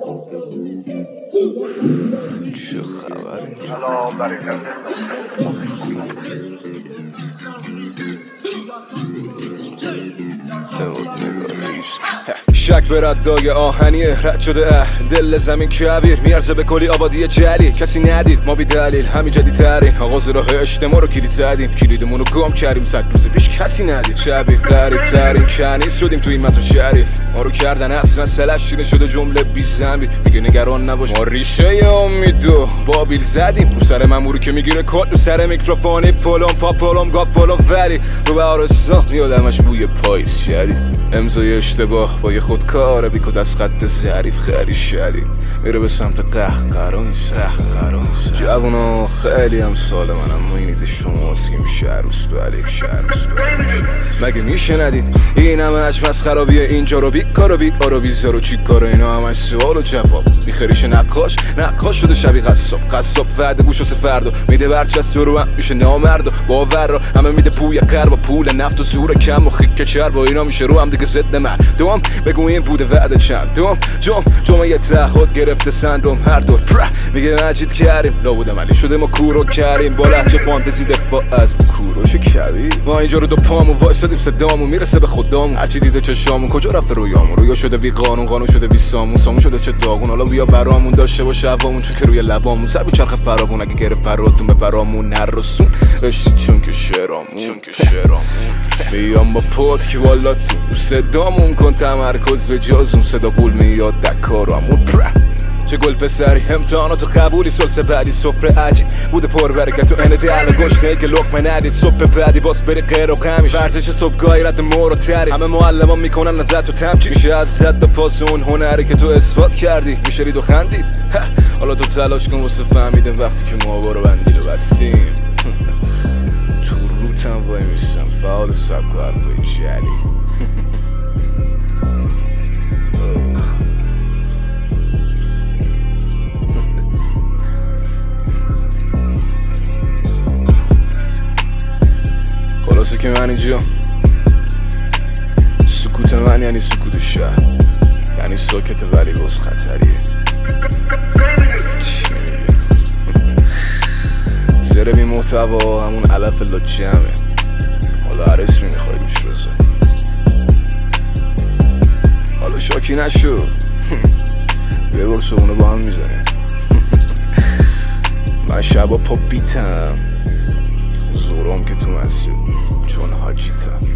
چه خبره؟ شک به ردای آهنیه رد شده دل زمین کویر میارزه به کلی آبادی جلی کسی ندید ما بی دلیل همین جدید ترین آغاز راه اجتماع رو کلید زدیم کلیدمون رو گم کردیم 100 روز پیش کسی ندید شبیه غریب ترین کنیز شدیم تو این متن شریف ما رو کردن اصلا سلش شیرین شده جمله بی زنبی میگه نگران نباش ما ریشه امیدو بابیل زدیم رو سر ماموری که میگیره کل رو سر میکروفونی پلم پاپلم گاف پلم ولی رو به آرستا میادمش بوی پاییز شدید امضای اشتباه با یه خودکار بیکود از خط ظریف خیلی شدید میره به سمت قهقرا جوونا خیلی هم سال من اما این ایده شماست که میشه عروس بلیک شعروس مگه میشه ندید این همش مسخرابیه اینجا رو بی کارو بی آرو بیزارو چی کارو اینا همش سوال و جواب میخریش نقاش شده شبیه قصاب وعده گوش واسه فردا میده برچست رو هم میشه نامرد باور رو همه میده پوی قر با پول نفت و زور کم و خیک چر با اینا میشه رو هم دیگه ضد من دوم بگو این بوده وعده چند دوم جمعه تعهد گرفته سندروم هر دور میگه مجید کریم لابودم علی شده ما کورو کریم با لحجه فانتزی دفاع از کوروش کبی ما اینجا رو دو پامون وایسادیم صدامون میرسه به خودمون هرچی دیده چشامون کجا رفته رویامون رویا شده بی قانون شده بی سامون شده چه داغون حالا بیا برامون داشته باشه هوامون چون که روی لبامون سر بی چرخ فراوون اگه گره پراتون به برامون نرسون بشید چون که شرامون بیام با پات که والا تو صدامون کن تمرکز به جازون صدا قول میاد دکارامون چه گل پسری امتحاناتو قبولی سلسه بعدی سفره عجیب بوده پر برکت و انده علا گشنه که لقمه ندید صبح بعدی باز بری غیر و غمیش ورزش صبحگاهی رد مور و تری همه معلمان میکنن ازت و تمجید میشه از زد به پاس اون هنری که تو اثبات کردی میشه رید و خندید حالا تو تلاش کن واسه فهمیدن وقتی که ما بارو بندیل و بستیم تو روتم وای میستم فعال سبک و حرفای جلی خلاصه که من اینجا سکوت من یعنی سکوت شهر یعنی ساکت ولی باز خطریه چی میگه زره بی محتوا همون علف لاجمه حالا هر اسمی میخوای گوش بزن حالا شاکی نشو یه بار صبونه با هم میزنه من شبا پا بیتم زورم که تو مسجد چون حاجیتم